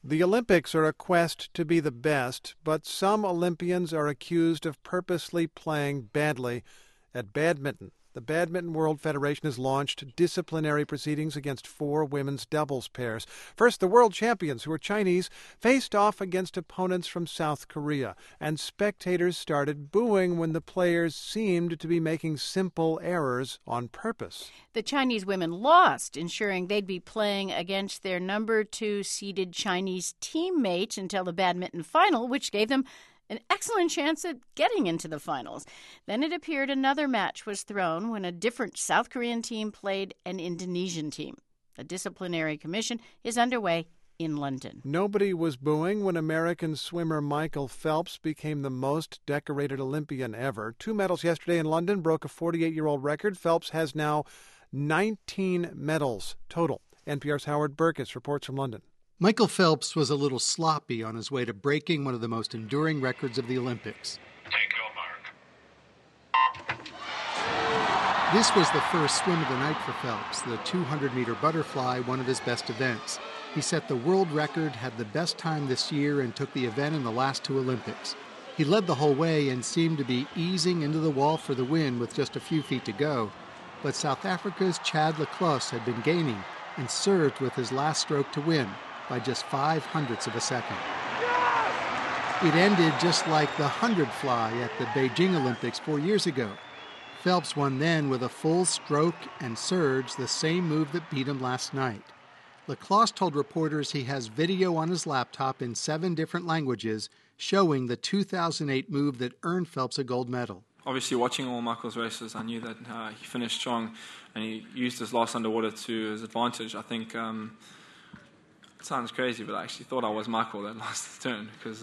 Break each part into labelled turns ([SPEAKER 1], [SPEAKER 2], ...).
[SPEAKER 1] The Olympics are a quest to be the best, but some Olympians are accused of purposely playing badly at badminton. The Badminton World Federation has launched disciplinary proceedings against 4 women's doubles pairs. First, the world champions, who are Chinese, faced off against opponents from South Korea, and spectators started booing when the players seemed to be making simple errors on purpose.
[SPEAKER 2] The Chinese women lost, ensuring they'd be playing against their number 2 seeded Chinese teammate until the badminton final, which gave them an excellent chance at getting into the finals. Then it appeared another match was thrown when a different South Korean team played an Indonesian team. A disciplinary commission is underway in London.
[SPEAKER 1] Nobody was booing when American swimmer Michael Phelps became the most decorated Olympian ever. 2 medals yesterday in London broke a 48-year-old record. Phelps has now 19 medals total. NPR's Howard Burkus reports from London.
[SPEAKER 3] Michael Phelps was a little sloppy on his way to breaking one of the most enduring records of the Olympics.
[SPEAKER 4] Take your mark.
[SPEAKER 3] This was the first swim of the night for Phelps, the 200-meter butterfly, one of his best events. He set the world record, had the best time this year, and took the event in the last 2 Olympics. He led the whole way and seemed to be easing into the wall for the win with just a few feet to go. But South Africa's Chad le Clos had been gaining and served with his last stroke to win by just 0.05 of a second. It ended just like the 100 fly at the Beijing Olympics 4 years ago. Phelps won then with a full stroke and surge, the same move that beat him last night. Le Clos told reporters he has video on his laptop in 7 different languages showing the 2008 move that earned Phelps a gold medal.
[SPEAKER 5] Obviously, watching all Michael's races, I knew that he finished strong and he used his last underwater to his advantage. I think it sounds crazy, but I actually thought I was Michael that last turn because,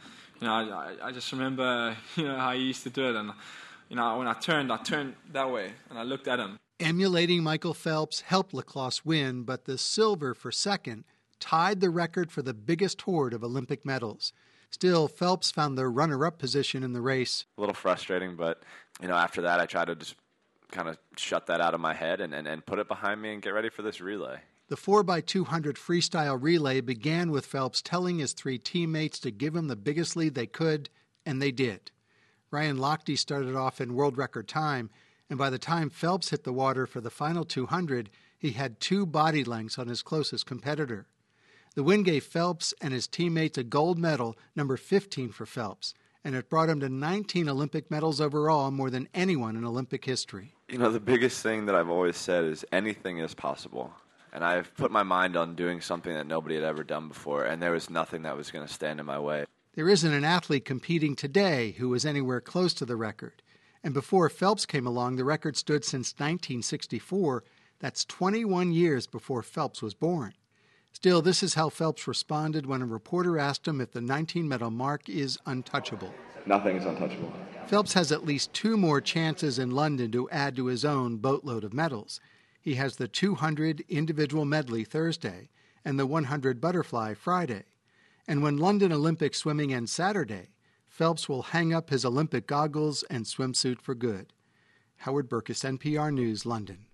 [SPEAKER 5] I just remember, how he used to do it. And, when I turned that way and I looked at him.
[SPEAKER 3] Emulating Michael Phelps helped Le Clos win, but the silver for second tied the record for the biggest hoard of Olympic medals. Still, Phelps found the runner-up position in the race.
[SPEAKER 6] A little frustrating, but, after that I tried to just kind of shut that out of my head and put it behind me and get ready for this relay.
[SPEAKER 3] The 4x200 freestyle relay began with Phelps telling his 3 teammates to give him the biggest lead they could, and they did. Ryan Lochte started off in world record time, and by the time Phelps hit the water for the final 200, he had 2 body lengths on his closest competitor. The win gave Phelps and his teammates a gold medal, number 15 for Phelps, and it brought him to 19 Olympic medals overall, more than anyone in Olympic history.
[SPEAKER 6] The biggest thing that I've always said is anything is possible. And I've put my mind on doing something that nobody had ever done before, and there was nothing that was going to stand in my way.
[SPEAKER 3] There isn't an athlete competing today who was anywhere close to the record. And before Phelps came along, the record stood since 1964. That's 21 years before Phelps was born. Still, this is how Phelps responded when a reporter asked him if the 19-medal mark is untouchable.
[SPEAKER 6] Nothing is untouchable.
[SPEAKER 3] Phelps has at least 2 more chances in London to add to his own boatload of medals. He has the 200 individual medley Thursday and the 100 butterfly Friday. And when London Olympic swimming ends Saturday, Phelps will hang up his Olympic goggles and swimsuit for good. Howard Burkus, NPR News, London.